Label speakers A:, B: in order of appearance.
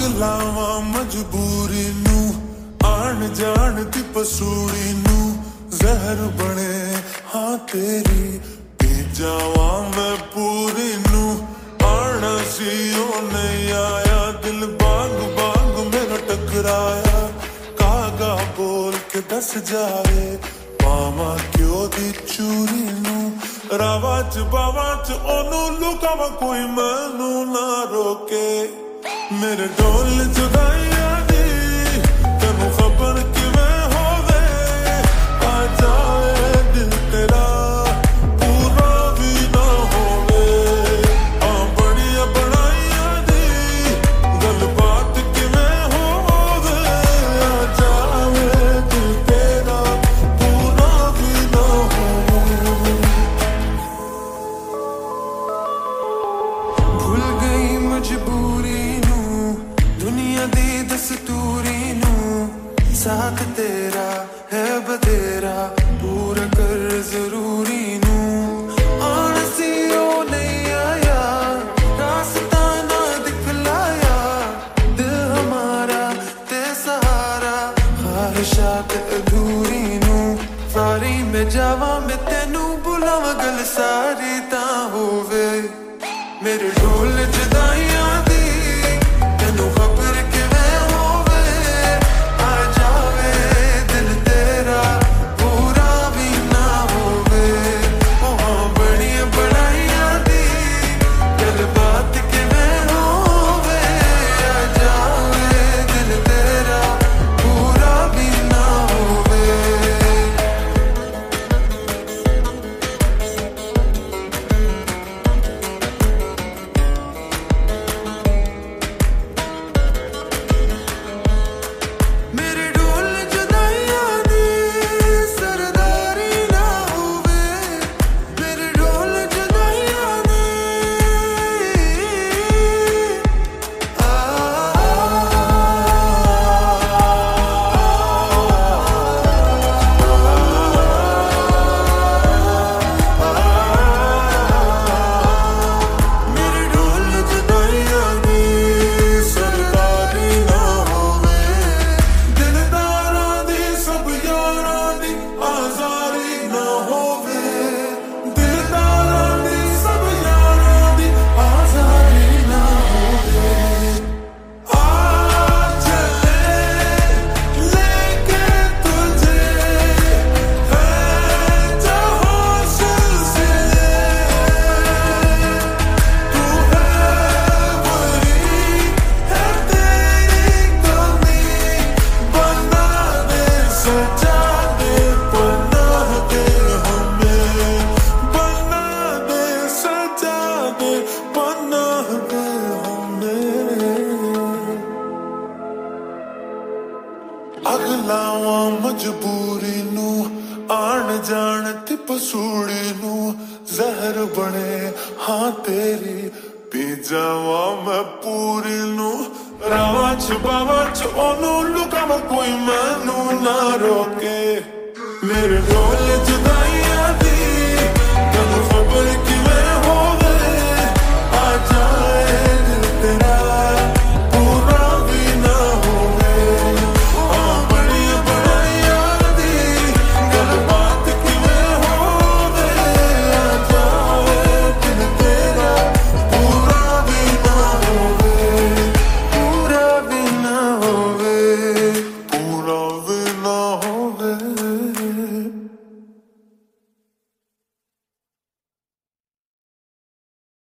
A: ਲਾਵਾਂ ਮਜਬੂਰੀ ਨੂੰ ਆਣ ਜਾਣ ਦੀ ਪਸੂੜੀ ਨੂੰ ਜ਼ਹਿਰ ਬਣੇ ਹਾਂ ਤੇਰੀ ਪੀ ਜਾਵਾਂ ਮੈਂ ਪੂਰੀ ਨੂੰ ਆਣਾ ਸੀ ਉਹ ਨਹੀਂ ਆਇਆ ਦਿਲ ਬਾਗ ਬਾਗ ਮੇਰਾ ਟਕਰਾਇਆ ਕਾਗਾ ਬੋਲ ਕੇ ਦੱਸ ਜਾਵੇ ਪਾਵਾਂ ਕਿਉਂ ਦੀ ਚੂਰੀ ਨੂੰ ਰਾਵਾਂ ਚ ਬਾਵਾਂ ਚ ਉਹਨੂੰ ਲੁਕਾਵਾਂ ਕੋਈ ਮੈਨੂੰ ਨਾ ਰੋਕੇ मेरे ढोल जुदाइयां दी तेनू खबर किवें होवे आ जाए दिल तेरा पूरा भी ना होवे आ बड़िया बनाइयां दी गल बात किवें होवे आ जाए दिल तेरा पूरा भी ना होवे भूल गई मजबूरी दुनिया दी दस्तूरी नू साथ तेरा है बतेरा पूरा कर जरूरी नू आना सी ओ नहीं आया रास्ता ना दिखलाया दिल हमारा ते सहारा ख्वाहिशात अधूरी नू सारी में जावा मैं तेनू बुलावा गल सारी ता होवे मेरे ढोल जुदाइयां दी तेनू खबर किवें होवे आ जावे दिल तेरा पूरा भी ना होवे ओ बड़िया बनाइयां दी गल बात किवें होवे आ जावे दिल तेरा पूरा भी ना होवे ਅਗਲਾਵਾਂ ਮਜਬੂਰੀ ਨੂੰ ਆਣ ਜਾਣ ਤੇ ਪਸੂੜੀ ਨੂੰ ਜ਼ਹਿਰ ਬਣੇ ਹਾਂ ਤੇਰੀ ਪੀ ਜਾਵਾਂ ਮੈਂ ਪੂਰੀ ਨੂੰ ਰਾਵਾਂ ਚ ਬਾਵਾਂ ਚ ਉਹਨੂੰ ਲੁਕਾਵਾਂ ਕੋਈ ਮੈਨੂੰ ਨਾ ਰੋਕੇ ਮੇਰੇ ਢੋਲ ਜੁਦਾ